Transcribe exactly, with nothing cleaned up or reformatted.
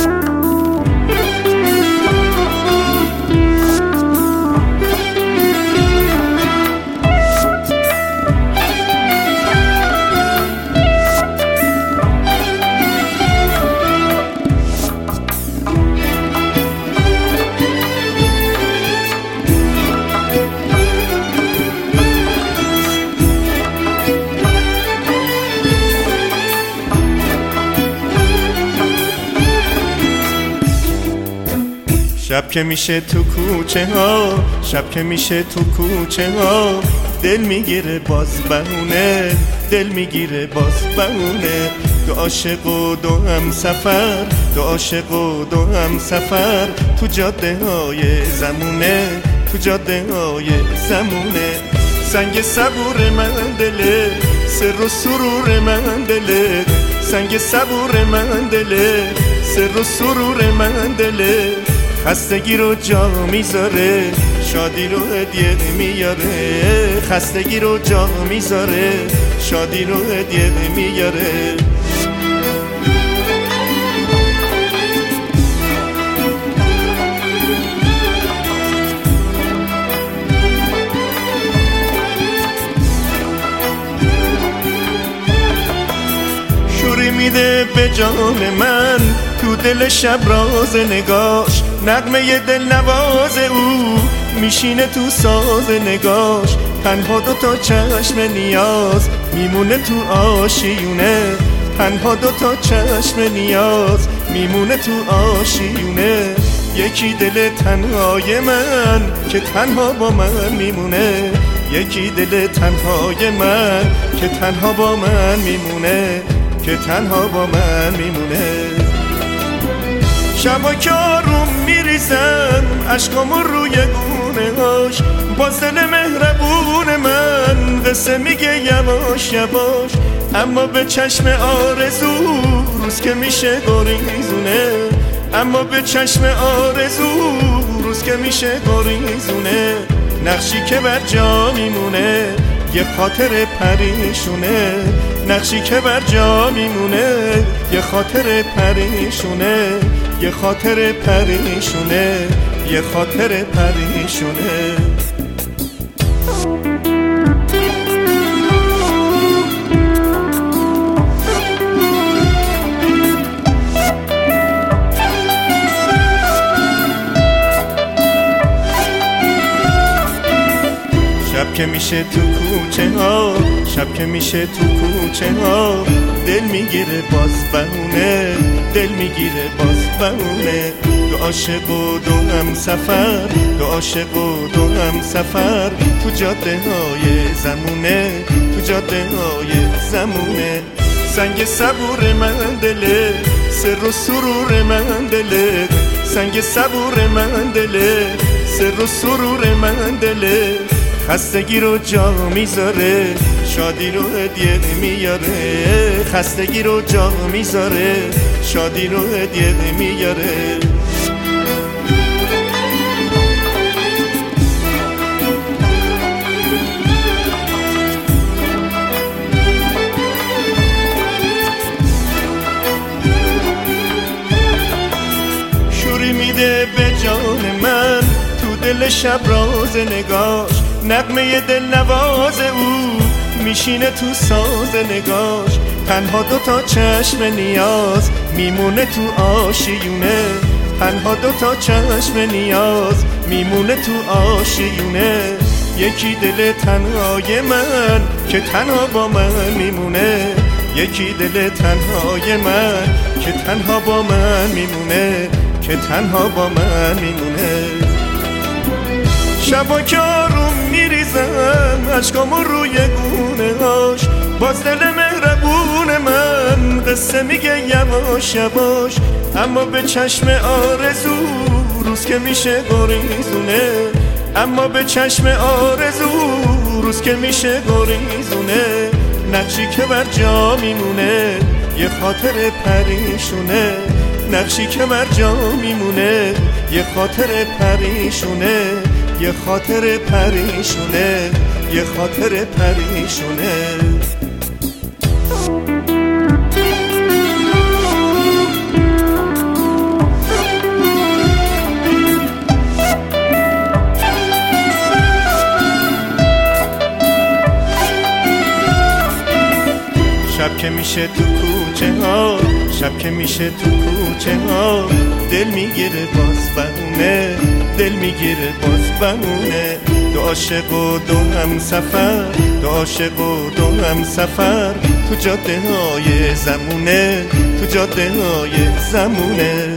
شب که میشه تو کوچه ها، شب که میشه تو کوچه ها، دل میگیره باز بهونه، دل میگیره باز بهونه. دو عاشق و دو هم سفر، دو عاشق و دو هم سفر، تو جاده های زمونه، تو جاده های زمونه. سنگ صبور من دله، سر و سرور من دله، سنگ صبور من دله، سر و سرور من دله. خستگی رو جا میذاره، شادی رو هدیه میاره، خستگی رو جا میذاره، شادی رو هدیه میاره. شوری میده به جان من، تو دل شب راز نگاش، نغمه دل نواز او میشینه تو ساز نگاش. تنها دو تا چشم نیاز میمونه تو آشیونه، تنها دو تا چشم نیاز میمونه تو آشیونه. یکی دل تنهای من که تنها با من میمونه، یکی دل تنهای من که تنها با من میمونه، که تنها با من میمونه. شبا که آروم میریزم عشقامو روی گونه هاش، باز دل مهربون من قصه میگه یواش یواش. اما به چشم آرزو روز که میشه گریزونه، اما به چشم آرزو روز که میشه گریزونه. نقشی که بر جا میمونه یه خاطر پریشونه، نقشی که بر جا میمونه یه خاطر پریشونه، یه خاطر پریشونه، یه خاطر پریشونه. شب که میشه تو کوچه ها، شب که میشه تو کوچه ها، دل میگیره باز بهونه، دل میگیره باز بهونه. دو عاشق و دو هم سفر، دو عاشق و دو هم سفر، تو جاده های زمونه، تو جاده های زمونه. سنگ صبور من دله، سر و سرور من دله، سنگ صبور من دله، سر و سرور من دله. خستگی رو جا میذاره، شادی رو هدیه میاره، خستگی رو جا میذاره، شادی رو هدیه میاره. شوری میده به جان من، تو دل شب راز نگاش، نغمه دل نواز او میشینه تو ساز نگاش. تنها دو تا چشم نیاز میمونه تو آشیونه، تنها دو تا چشم نیاز میمونه تو آشیونه. یکی دل تنهای من که تنها با من میمونه، یکی دل تنهای من که تنها با من میمونه، که تنها با من میمونه. شبا که آروم میریزم عشقامو روی گونه هاش، باز دل مهربون من قصه میگه یواش یواش. اما به چشم آرزو روز که میشه گریزونه، اما به چشم آرزو روز که میشه گریزونه. نقشی که بر جا میمونه یه خاطر پریشونه، نقشی که بر جا میمونه یه خاطر پریشونه، یه خاطر پریشونه، یه خاطر پریشونه. شب که میشه تو کوچه ها، شب که میشه تو کوچه ها، دل میگیره باز بهونه، دل میگیره باز بهونه. دو عاشق و دو هم سفر، دو عاشق و دو هم سفر، تو جاده های زمونه، تو جاده های زمونه.